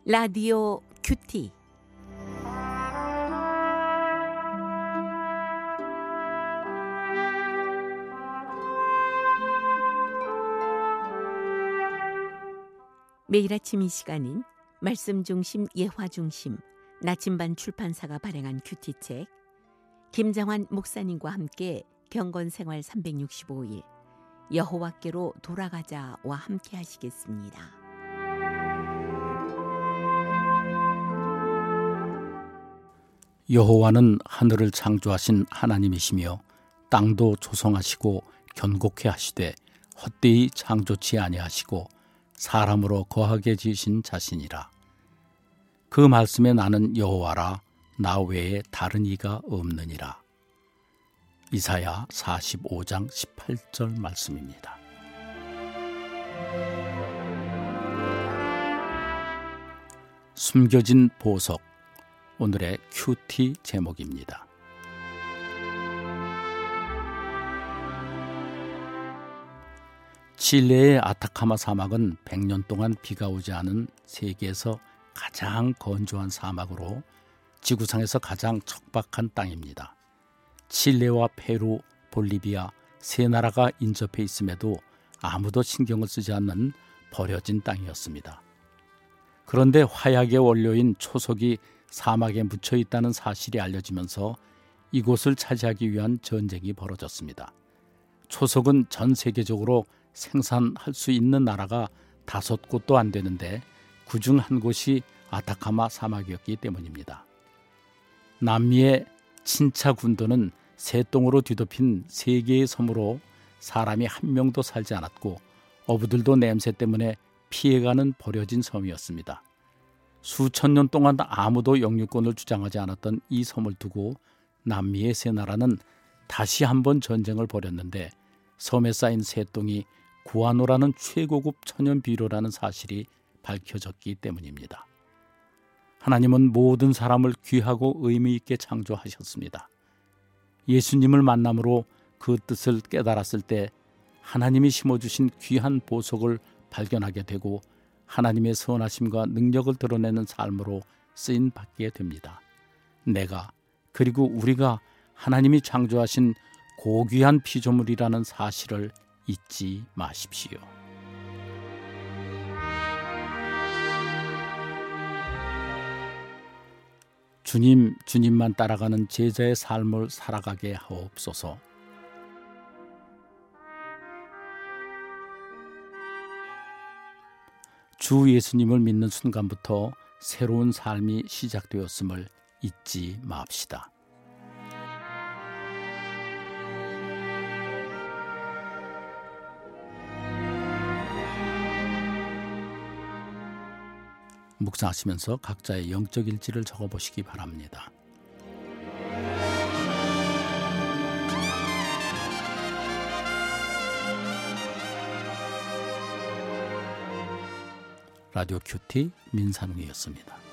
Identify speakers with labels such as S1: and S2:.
S1: 라디오 큐티. 매일 아침 이 시간은 말씀 중심 예화 중심 나침반 출판사가 발행한 큐티책, 김정환 목사님과 함께 경건생활 365일 여호와께로 돌아가자와 함께 하시겠습니다.
S2: 여호와는 하늘을 창조하신 하나님이시며 땅도 조성하시고 견고케 하시되 헛되이 창조치 아니하시고 사람으로 거하게 지으신 자신이라. 그 말씀에 나는 여호와라, 나 외에 다른 이가 없느니라. 이사야 45장 18절 말씀입니다. 숨겨진 보석, 오늘의 큐티 제목입니다. 칠레의 아타카마 사막은 100년 동안 비가 오지 않은 세계에서 가장 건조한 사막으로 지구상에서 가장 척박한 땅입니다. 칠레와 페루, 볼리비아 세 나라가 인접해 있음에도 아무도 신경을 쓰지 않는 버려진 땅이었습니다. 그런데 화약의 원료인 초석이 사막에 묻혀 있다는 사실이 알려지면서 이곳을 차지하기 위한 전쟁이 벌어졌습니다. 초석은 전 세계적으로 생산할 수 있는 나라가 5곳도 안 되는데 그중 한 곳이 아타카마 사막이었기 때문입니다. 남미의 친차 군도는 새똥으로 뒤덮인 3개의 섬으로 사람이 한 명도 살지 않았고 어부들도 냄새 때문에 피해가는 버려진 섬이었습니다. 수천 년 동안 아무도 영유권을 주장하지 않았던 이 섬을 두고 남미의 세 나라는 다시 한번 전쟁을 벌였는데 섬에 쌓인 새똥이 구아노라는 최고급 천연 비료라는 사실이 밝혀졌기 때문입니다. 하나님은 모든 사람을 귀하고 의미 있게 창조하셨습니다. 예수님을 만남으로 그 뜻을 깨달았을 때 하나님이 심어주신 귀한 보석을 발견하게 되고 하나님의 선하심과 능력을 드러내는 삶으로 쓰임 받게 됩니다. 내가 그리고 우리가 하나님이 창조하신 고귀한 피조물이라는 사실을 잊지 마십시오. 주님만 따라가는 제자의 삶을 살아가게 하옵소서. 주 예수님을 믿는 순간부터 새로운 삶이 시작되었음을 잊지 맙시다. 묵상하시면서 각자의 영적 일지를 적어보시기 바랍니다. 라디오 큐티 민산웅이었습니다.